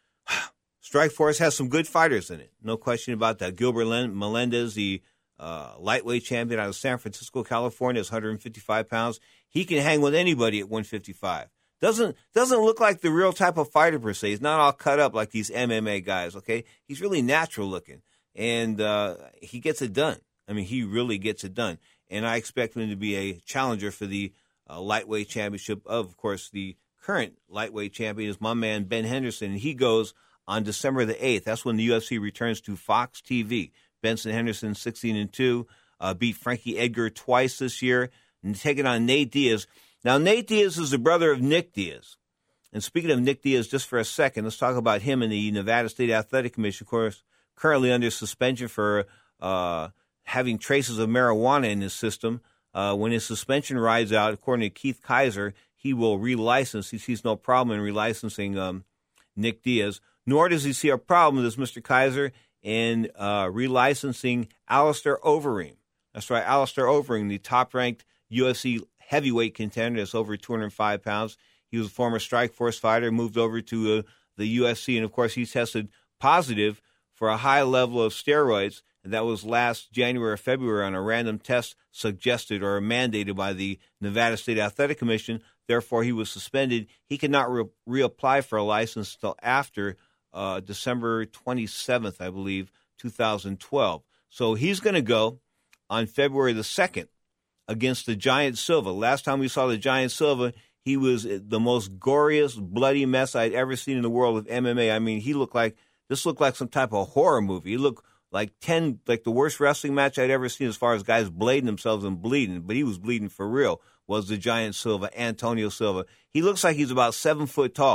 Strikeforce has some good fighters in it, no question about that. Gilbert Melendez, the uh, lightweight champion out of San Francisco, California, is one hundred fifty-five pounds. He can hang with anybody at one fifty-five. Doesn't doesn't look like the real type of fighter per se. He's not all cut up like these M M A guys, okay? He's really natural looking, and uh, he gets it done. I mean, he really gets it done. And I expect him to be a challenger for the uh, lightweight championship. Of, of course, the current lightweight champion is my man Ben Henderson, and he goes on December the eighth. That's when the U F C returns to Fox T V. Benson Henderson, sixteen and two, uh, beat Frankie Edgar twice this year, and taking on Nate Diaz. Now, Nate Diaz is the brother of Nick Diaz. And speaking of Nick Diaz, just for a second, let's talk about him and the Nevada State Athletic Commission, of course, currently under suspension for uh, having traces of marijuana in his system. Uh, when his suspension rides out, according to Keith Kaiser, he will relicense. He sees no problem in relicensing um, Nick Diaz, nor does he see a problem, does Mister Kaiser, in uh, relicensing Alistair Overeem. That's right, Alistair Overeem, the top-ranked U F C heavyweight contender that's over two hundred five pounds. He was a former Strikeforce fighter, moved over to uh, the U F C, and, of course, he tested positive for a high level of steroids, and that was last January or February on a random test suggested or mandated by the Nevada State Athletic Commission. Therefore, he was suspended. He could not re- reapply for a license until after uh, December twenty-seventh, I believe, two thousand twelve. So he's going to go on February the second against the Giant Silva. Last time we saw the Giant Silva, he was the most goriest, bloody mess I'd ever seen in the world of M M A. I mean, he looked like, this looked like some type of horror movie. He looked like ten, like the worst wrestling match I'd ever seen as far as guys blading themselves and bleeding, but he was bleeding for real, was the Giant Silva, Antonio Silva. He looks like he's about seven foot tall.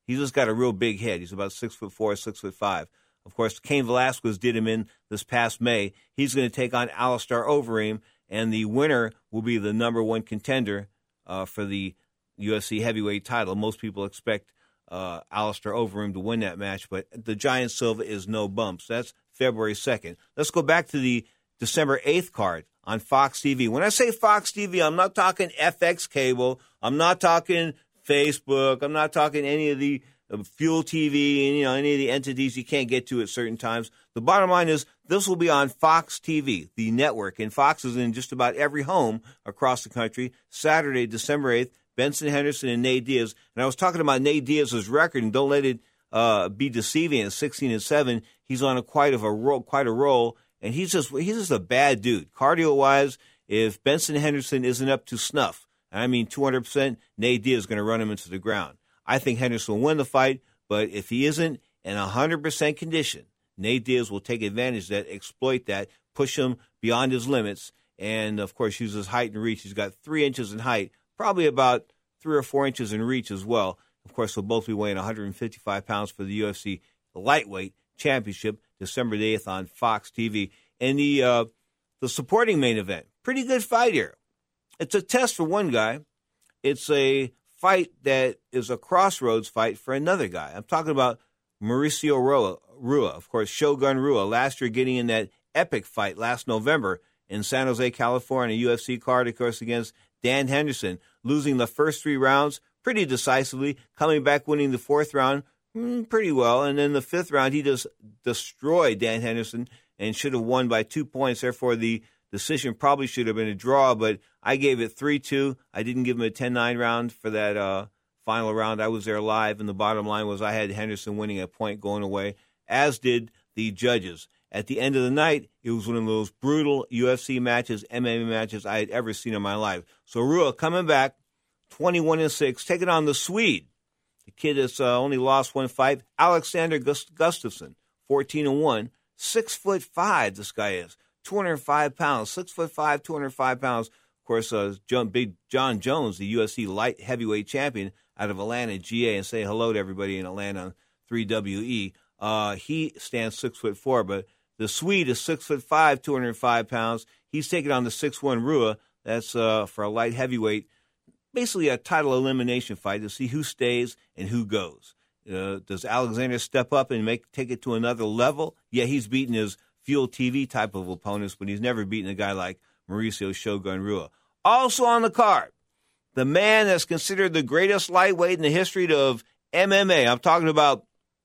He's just got a real big head. He's about six foot four, six foot five. Of course, Cain Velasquez did him in this past May. He's going to take on Alistair Overeem, and the winner will be the number one contender uh, for the U F C heavyweight title. Most people expect uh, Alistair Overeem to win that match, but the Giant Silva is no bumps. That's February second. Let's go back to the December eighth card on Fox T V. When I say Fox T V, I'm not talking F X cable. I'm not talking Facebook. I'm not talking any of the uh, Fuel T V and, you know, any of the entities you can't get to at certain times. The bottom line is this will be on Fox T V, the network, and Fox is in just about every home across the country. Saturday, December eighth, Benson Henderson and Nate Diaz. And I was talking about Nate Diaz's record, and don't let it uh, be deceiving. At sixteen and seven, he's on a quite of a roll, quite a roll, and he's just he's just a bad dude. Cardio wise, if Benson Henderson isn't up to snuff, and I mean two hundred percent, Nate Diaz is going to run him into the ground. I think Henderson will win the fight, but if he isn't in one hundred percent condition, Nate Diaz will take advantage of that, exploit that, push him beyond his limits, and, of course, use his height and reach. He's got three inches in height, probably about three or four inches in reach as well. Of course, they'll both be weighing one hundred fifty-five pounds for the U F C Lightweight Championship, December eighth on Fox T V. And the, uh, the supporting main event, pretty good fight here. It's a test for one guy. It's a fight that is a crossroads fight for another guy. I'm talking about Mauricio Rua, Rua, of course, Shogun Rua, last year getting in that epic fight last November in San Jose, California, U F C card, of course, against Dan Henderson, losing the first three rounds pretty decisively, coming back winning the fourth round mm, pretty well, and then the fifth round he just destroyed Dan Henderson and should have won by two points. Therefore, the decision probably should have been a draw, but I gave it three two. I didn't give him a ten nine round for that uh, final round. I was there live, and the bottom line was I had Henderson winning a point going away, as did the judges. At the end of the night, it was one of those brutal U F C matches, M M A matches I had ever seen in my life. So Rua coming back, twenty-one and six, taking on the Swede, the kid that's uh, only lost one fight, Alexander Gust- Gustafsson, fourteen and one, six foot five. This guy is two hundred five pounds, six foot five, two hundred five pounds. Of course, uh, John, Big John Jones, the U F C light heavyweight champion out of Atlanta, G A, and say hello to everybody in Atlanta on three W E. Uh, he stands six foot four, but the Swede is six foot five, two hundred five pounds. He's taking on the six one Rua. That's uh, for a light heavyweight, basically a title elimination fight to see who stays and who goes. Uh, does Alexander step up and make take it to another level? Yeah, he's beaten his Fuel T V type of opponents, but he's never beaten a guy like Mauricio Shogun Rua. Also on the card, the man that's considered the greatest lightweight in the history of M M A. I'm talking about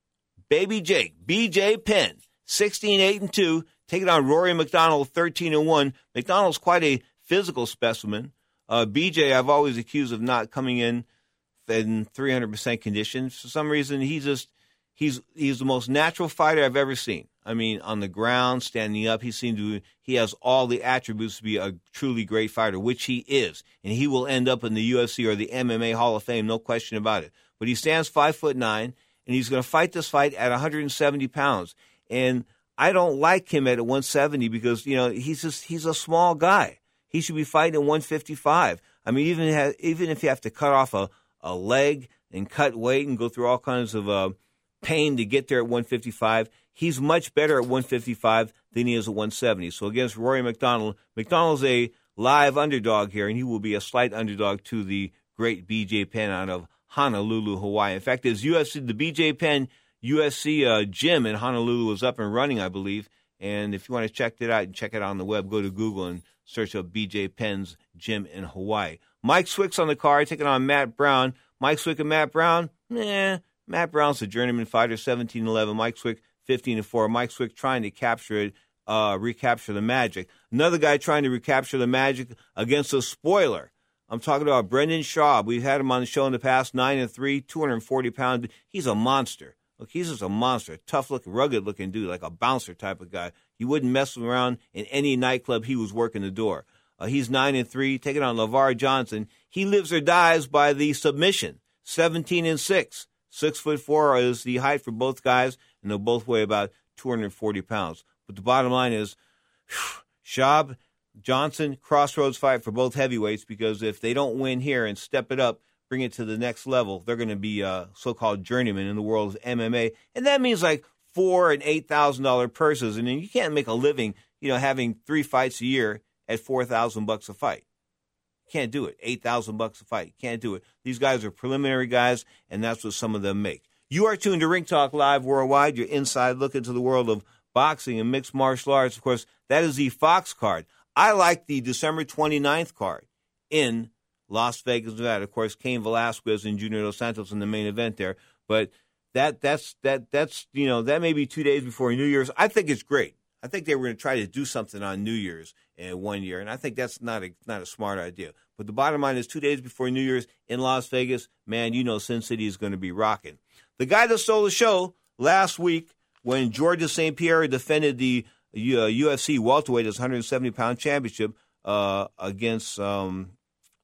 Baby Jake, B J Penn, sixteen eight and two, taking on Rory McDonald, thirteen and one. McDonald's quite a physical specimen. Uh, B J, I've always accused of not coming in in three hundred percent condition. For some reason, he's just he's he's the most natural fighter I've ever seen. I mean, on the ground, standing up, he seemed to he has all the attributes to be a truly great fighter, which he is, and he will end up in the U F C or the M M A Hall of Fame, no question about it. But he stands five foot nine, and he's going to fight this fight at one hundred seventy pounds. And I don't like him at one seventy because you know he's just he's a small guy. He should be fighting at one fifty-five. I mean, even ha- even if you have to cut off a, a leg and cut weight and go through all kinds of uh, pain to get there at one fifty-five, he's much better at one fifty-five than he is at one seventy. So against Rory McDonald, McDonald's a live underdog here, and he will be a slight underdog to the great B J Penn out of Honolulu, Hawaii. In fact, his U F C, the B J Penn U F C uh, gym in Honolulu was up and running, I believe. And if you want to check it out and check it out on the web, go to Google and search up B J Penn's gym in Hawaii. Mike Swick's on the card, taking on Matt Brown. Mike Swick and Matt Brown, nah. Matt Brown's a journeyman fighter, seventeen eleven. Mike Swick, fifteen and four. Mike Swick trying to capture it, uh, recapture the magic. Another guy trying to recapture the magic against a spoiler. I'm talking about Brendan Schaub. We've had him on the show in the past, nine and three, two hundred forty pounds. He's a monster. Look, he's just a monster, tough-looking, rugged-looking dude, like a bouncer type of guy. You wouldn't mess him around in any nightclub he was working the door. Uh, he's nine and three, taking on LeVar Johnson. He lives or dies by the submission, seventeen and six. Six foot four is the height for both guys, and they'll both weigh about two hundred forty pounds. But the bottom line is, whew, Schaub, Johnson, crossroads fight for both heavyweights, because if they don't win here and step it up, bring it to the next level, they're going to be uh, so-called journeymen in the world of M M A. And that means like four and eight thousand dollar purses. And then you can't make a living, you know, having three fights a year at four thousand bucks a fight. Can't do it. Eight thousand bucks a fight. Can't do it. These guys are preliminary guys, and that's what some of them make. You are tuned to Ring Talk Live Worldwide. Your inside look into the world of boxing and mixed martial arts. Of course, that is the Fox card. I like the December twenty-ninth card in Las Vegas, Nevada. Of course, Cain Velasquez and Junior Dos Santos in the main event there. But that that's that that's you know that may be two days before New Year's. I think it's great. I think they were going to try to do something on New Year's in one year, and I think that's not a not a smart idea. But the bottom line is two days before New Year's in Las Vegas, man, you know Sin City is going to be rocking. The guy that stole the show last week when Georges Saint Pierre defended the uh, U F C welterweight, his one hundred seventy pound championship uh, against um,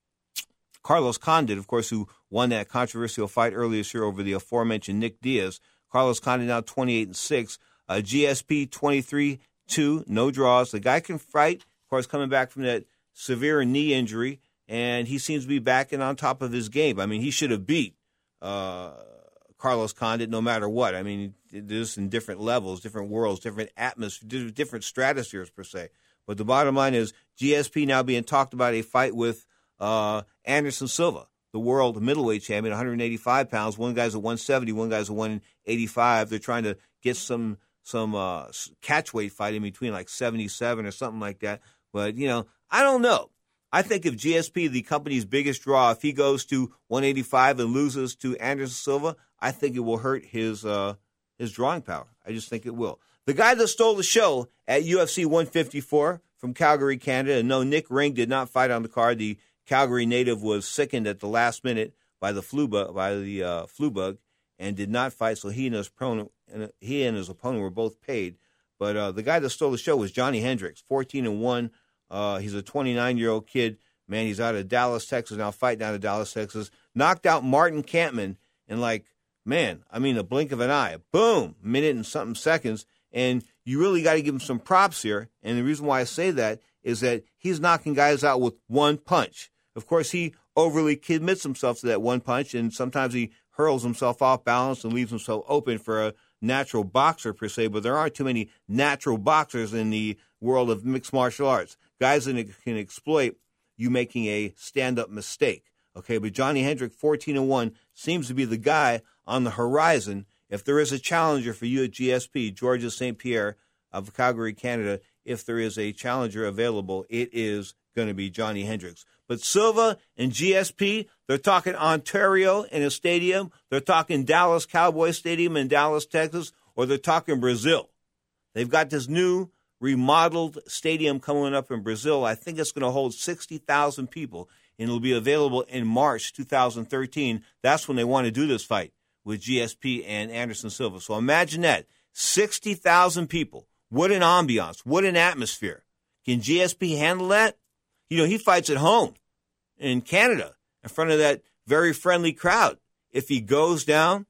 Carlos Condit, of course, who won that controversial fight earlier this year over the aforementioned Nick Diaz. Carlos Condit now twenty-eight and six. Uh, G S P twenty-three two, no draws. The guy can fight, of course, coming back from that severe knee injury, and he seems to be back and on top of his game. I mean, he should have beat uh, Carlos Condit no matter what. I mean, this in different levels, different worlds, different atmospheres, different stratospheres per se. But the bottom line is G S P now being talked about a fight with uh, Anderson Silva, the world middleweight champion, one hundred eighty-five pounds. One guy's at one seventy, one guy's at one eighty-five. They're trying to get some some uh, catch weight fight in between, like seventy-seven or something like that. But, you know, I don't know. I think if G S P, the company's biggest draw, if he goes to one eighty-five and loses to Anderson Silva, I think it will hurt his uh, his drawing power. I just think it will. The guy that stole the show at U F C one fifty-four from Calgary, Canada, and no, Nick Ring did not fight on the card. The Calgary native was sickened at the last minute by the flu bug, by the uh, flu bug, and did not fight. So he and his opponent, he and his opponent were both paid. But uh, the guy that stole the show was Johnny Hendricks, fourteen and one. Uh, he's a twenty-nine-year-old kid. Man, he's out of Dallas, Texas, now fighting out of Dallas, Texas. Knocked out Martin Kampmann in like, man, I mean, a blink of an eye. Boom, minute and something seconds. And you really got to give him some props here. And the reason why I say that is that he's knocking guys out with one punch. Of course, he overly commits himself to that one punch, and sometimes he hurls himself off balance and leaves himself open for a natural boxer per se, but there aren't too many natural boxers in the world of mixed martial arts. Guys that can exploit you making a stand-up mistake. Okay, but Johnny Hendrick, fourteen and one, seems to be the guy on the horizon. If there is a challenger for you at G S P, Georges Saint Pierre of Calgary, Canada, if there is a challenger available, it is going to be Johnny Hendricks. But Silva and G S P, they're talking Ontario in a stadium. They're talking Dallas Cowboy Stadium in Dallas, Texas, or they're talking Brazil. They've got this new remodeled stadium coming up in Brazil. I think it's going to hold sixty thousand people, and it'll be available in March two thousand thirteen. That's when they want to do this fight with G S P and Anderson Silva. So imagine that, sixty thousand people. What an ambiance. What an atmosphere. Can G S P handle that? You know, he fights at home in Canada in front of that very friendly crowd. If he goes down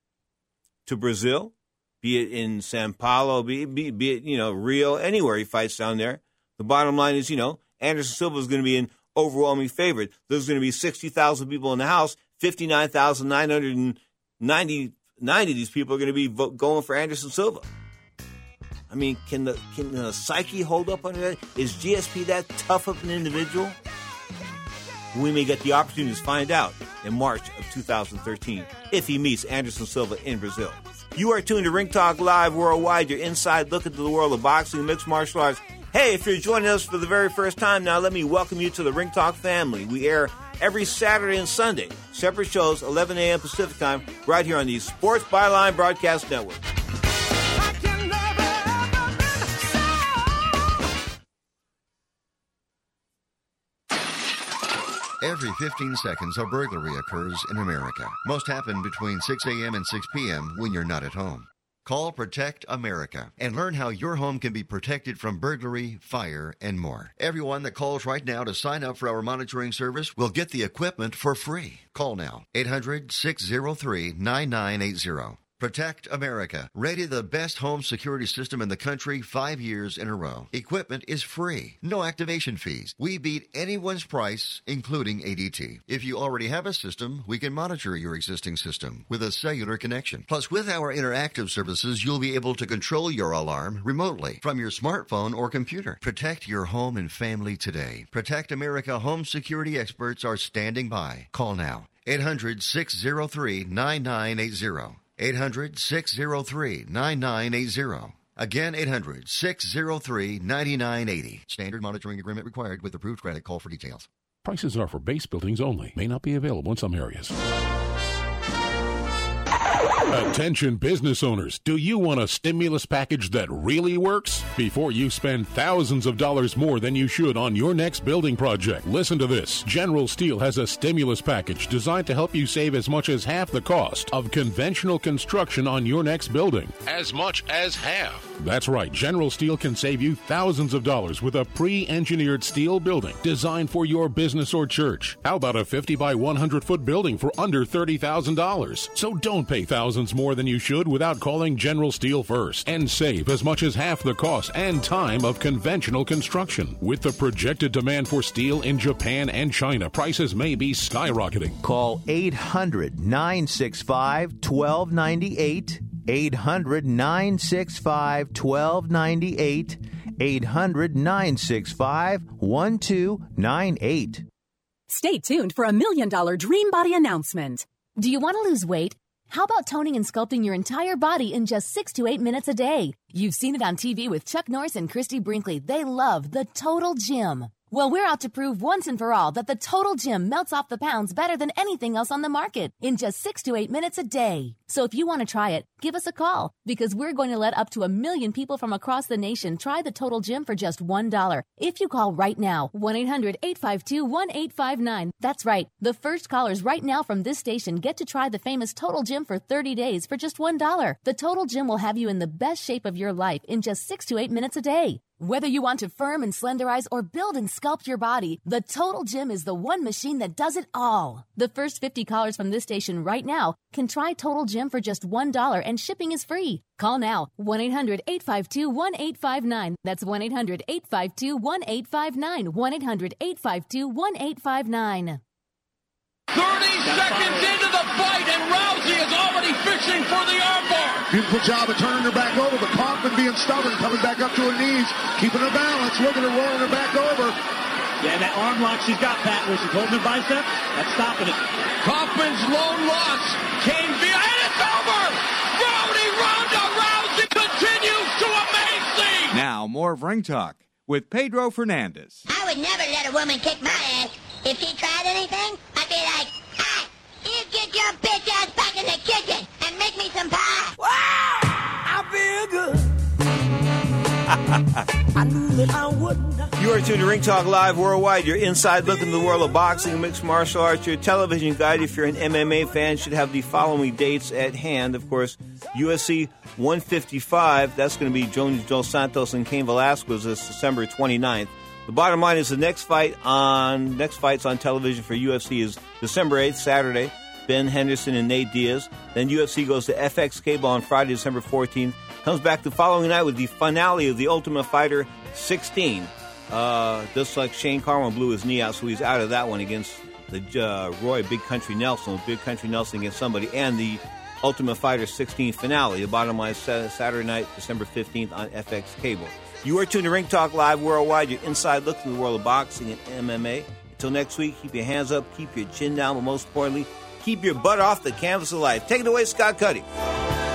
to Brazil, be it in Sao Paulo, be, be, be it, you know, Rio, anywhere he fights down there, the bottom line is, you know, Anderson Silva is going to be an overwhelming favorite. There's going to be sixty thousand people in the house, fifty-nine thousand nine hundred ninety, ninety of these people are going to be vo- going for Anderson Silva. I mean, can the can the psyche hold up under that? Is G S P that tough of an individual? We may get the opportunity to find out in March of two thousand thirteen if he meets Anderson Silva in Brazil. You are tuned to Ring Talk Live Worldwide, your inside look into the world of boxing and mixed martial arts. Hey, if you're joining us for the very first time now, let me welcome you to the Ring Talk family. We air every Saturday and Sunday, separate shows, eleven a.m. Pacific time, right here on the Sports Byline Broadcast Network. Every fifteen seconds, a burglary occurs in America. Most happen between six a.m. and six p.m. when you're not at home. Call Protect America and learn how your home can be protected from burglary, fire, and more. Everyone that calls right now to sign up for our monitoring service will get the equipment for free. Call now, eight hundred, six oh three, nine nine eight zero. Protect America, rated the best home security system in the country five years in a row. Equipment is free. No activation fees. We beat anyone's price, including A D T. If you already have a system, we can monitor your existing system with a cellular connection. Plus, with our interactive services, you'll be able to control your alarm remotely from your smartphone or computer. Protect your home and family today. Protect America home security experts are standing by. Call now. eight hundred, six oh three, nine nine eight zero. eight hundred, six oh three, nine nine eight zero. Again, eight hundred, six oh three, nine nine eight zero. Standard monitoring agreement required with approved credit. Call for details. Prices are for base buildings only. May not be available in some areas. Attention business owners, do you want a stimulus package that really works? Before you spend thousands of dollars more than you should on your next building project, listen to this. General Steel has a stimulus package designed to help you save as much as half the cost of conventional construction on your next building. As much as half. That's right, General Steel can save you thousands of dollars with a pre-engineered steel building designed for your business or church. How about a fifty by one hundred foot building for under thirty thousand dollars? So don't pay thousands more than you should without calling General Steel first and save as much as half the cost and time of conventional construction. With the projected demand for steel in Japan and China, prices may be skyrocketing. Call eight hundred, nine six five, one two nine eight, eight hundred, nine six five, one two nine eight, eight hundred, nine six five, one two nine eight. Stay tuned for a million dollar dream body announcement. Do you want to lose weight? How about toning and sculpting your entire body in just six to eight minutes a day? You've seen it on T V with Chuck Norris and Christy Brinkley. They love the Total Gym. Well, we're out to prove once and for all that the Total Gym melts off the pounds better than anything else on the market in just six to eight minutes a day. So if you want to try it, give us a call because we're going to let up to a million people from across the nation try the Total Gym for just one dollar. If you call right now, one eight hundred, eight five two, one eight five nine. That's right. The first callers right now from this station get to try the famous Total Gym for thirty days for just one dollar. The Total Gym will have you in the best shape of your life in just six to eight minutes a day. Whether you want to firm and slenderize or build and sculpt your body, the Total Gym is the one machine that does it all. The first fifty callers from this station right now can try Total Gym for just one dollar and shipping is free. Call now, one eight hundred, eight five two, one eight five nine. That's one eight hundred, eight five two, one eight five nine. one eight hundred, eight five two, one eight five nine. thirty seconds into the fight, and Rousey is already fishing for the armbar. Beautiful job of turning her back over, but Kaufman being stubborn, coming back up to her knees, keeping her balance, looking at rolling her back over. Yeah, that arm lock she's got, Pat, where she's holding her bicep, that's stopping it. Kaufman's lone loss came via, and it's over! Rowdy Ronda Rousey continues to amaze me! Now, more of Ring Talk with Pedro Fernandez. I would never let a woman kick my ass. If she tried anything, I'd be like, ah, you get your bitch ass back in the kitchen and make me some pie. Wow! I feel good. I knew that I wouldn't. You are tuned to Ring Talk Live Worldwide, your inside look into the world of boxing, mixed martial arts. Your television guide, if you're an M M A fan, should have the following dates at hand. Of course, U F C one fifty-five, that's going to be Jones Dos Santos and Cain Velasquez this December twenty-ninth. The bottom line is the next fight on next fights on television for U F C is December eighth, Saturday. Ben Henderson and Nate Diaz. Then U F C goes to F X Cable on Friday, December fourteenth. Comes back the following night with the finale of The Ultimate Fighter sixteen. Uh, just like Shane Carwin blew his knee out, so he's out of that one against the uh, Roy Big Country Nelson. Big Country Nelson against somebody. And the Ultimate Fighter sixteen finale. The bottom line is Saturday night, December fifteenth on F X Cable. You are tuned to Ring Talk Live Worldwide, your inside look to the world of boxing and M M A. Until next week, keep your hands up, keep your chin down, but most importantly, keep your butt off the canvas of life. Take it away, Scott Cuddy.